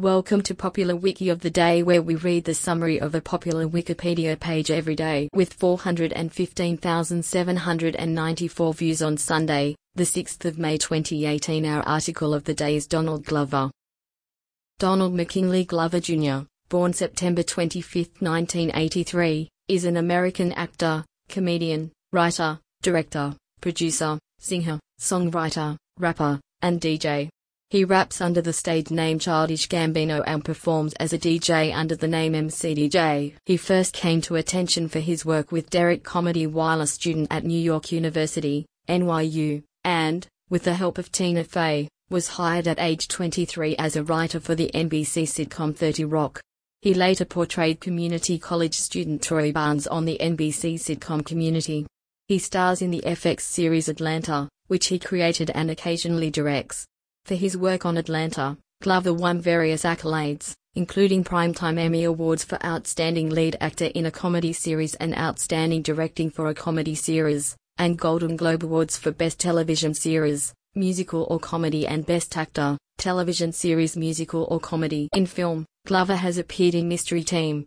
Welcome to Popular Wiki of the Day, where we read the summary of a popular Wikipedia page every day. With 415,794 views on Sunday, the 6th of May 2018, our article of the day is Donald Glover. Donald McKinley Glover Jr., born September 25, 1983, is an American actor, comedian, writer, director, producer, singer, songwriter, rapper, and DJ. He raps under the stage name Childish Gambino and performs as a DJ under the name MCDJ. He first came to attention for his work with Derek Comedy while a student at New York University, NYU, and, with the help of Tina Fey, was hired at age 23 as a writer for the NBC sitcom 30 Rock. He later portrayed community college student Troy Barnes on the NBC sitcom Community. He stars in the FX series Atlanta, which he created and occasionally directs. For his work on Atlanta, Glover won various accolades, including Primetime Emmy Awards for Outstanding Lead Actor in a Comedy Series and Outstanding Directing for a Comedy Series, and Golden Globe Awards for Best Television Series, Musical or Comedy, and Best Actor, Television Series, Musical or Comedy. In film, Glover has appeared in Mystery Team,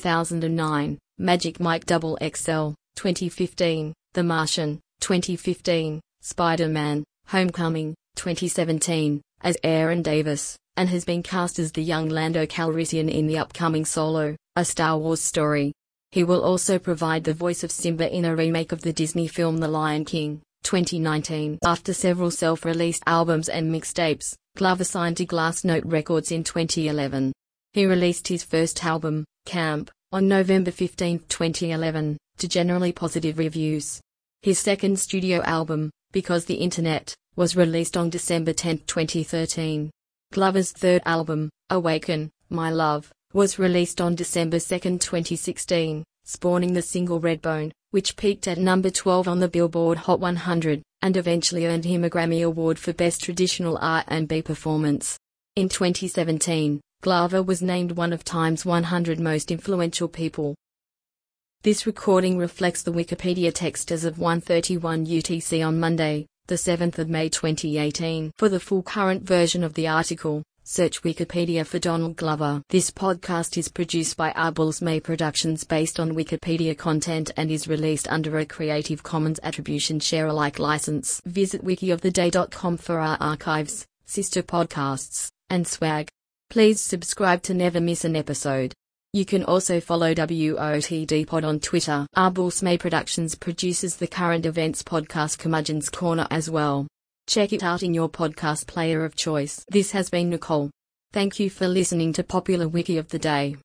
2009, Magic Mike XXL, 2015, The Martian, 2015, Spider-Man, Homecoming, 2017, as Aaron Davis, and has been cast as the young Lando Calrissian in the upcoming Solo, a Star Wars story. He will also provide the voice of Simba in a remake of the Disney film The Lion King, 2019. After several self-released albums and mixtapes, Glover signed to Glassnote Records in 2011. He released his first album, Camp, on November 15, 2011, to generally positive reviews. His second studio album, Because the Internet, was released on December 10, 2013. Glover's third album, Awaken, My Love, was released on December 2, 2016, spawning the single Redbone, which peaked at number 12 on the Billboard Hot 100, and eventually earned him a Grammy Award for Best Traditional R&B Performance. In 2017, Glover was named one of Time's 100 Most Influential People. This recording reflects the Wikipedia text as of 1:31 UTC on Monday, the 7th of May 2018. For the full current version of the article, search Wikipedia for Donald Glover. This podcast is produced by Arbulls May Productions based on Wikipedia content and is released under a Creative Commons Attribution Share Alike license. Visit wikioftheday.com for our archives, sister podcasts, and swag. Please subscribe to never miss an episode. You can also follow WOTD Pod on Twitter. Arbulls May Productions produces the current events podcast Curmudgeon's Corner as well. Check it out in your podcast player of choice. This has been Nicole. Thank you for listening to Popular Wiki of the Day.